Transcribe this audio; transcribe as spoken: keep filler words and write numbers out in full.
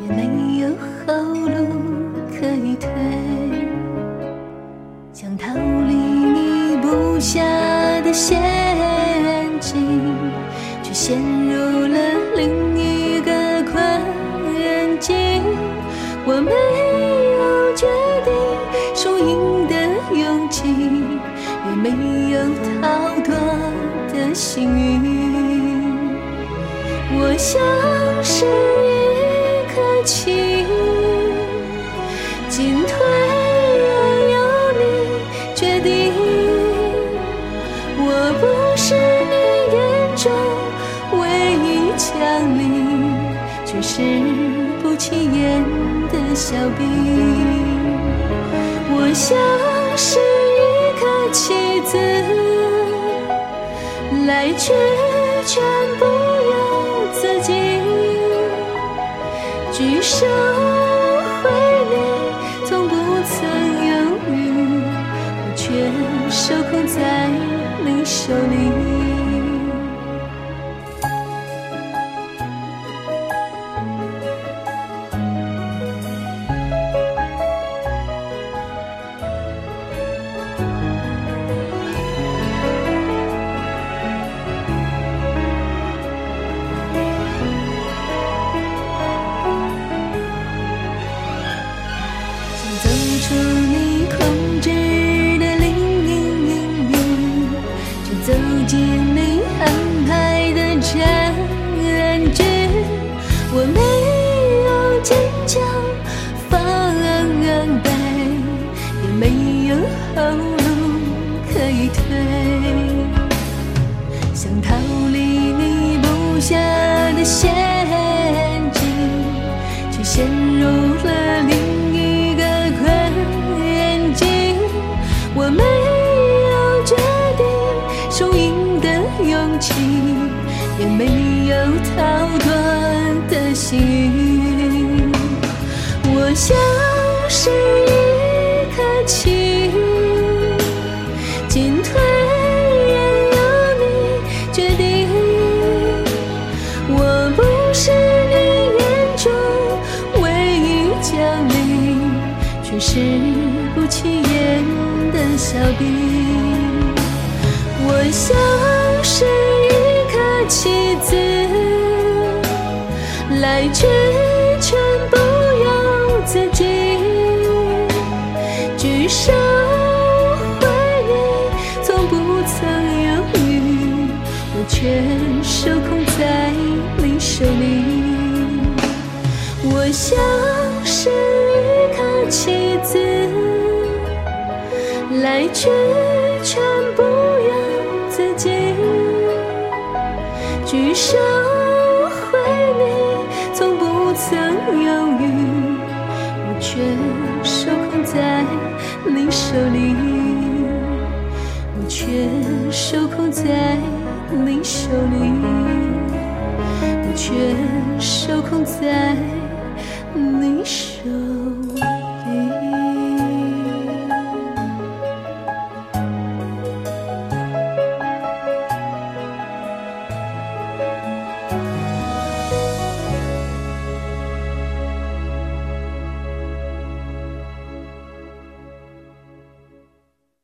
也没有后路可以退，想逃离你布下的陷阱，却陷入了另一个困境。我没有决定输赢的勇气，也没有逃脱的幸运。我像是一颗棋，进退任由你决定。我不是你眼中唯一强力，却是不起眼的小兵。我像是一颗棋子，来去全不由自己，举手回礼从不曾犹豫，我却受控在你手里。出你控制的另一面，就走进你安排的战局。我没有坚强防备，也没有后路可以退，想逃离你布下的陷阱，却陷入了另一个困境。我没有决定输赢的勇气，也没有逃脱的幸运。我像是一颗棋，进退任由你决定。我不是你眼中唯一奖励，却是不起眼的小兵。我像是一颗棋子，来去全不由自己，举手回礼从不曾犹豫，我却受控在你手里。我像是一颗棋子，来去全不由自己，举手回礼从不曾犹豫，我却受控在你手里，我却受控在你手里，我却受控在你手里。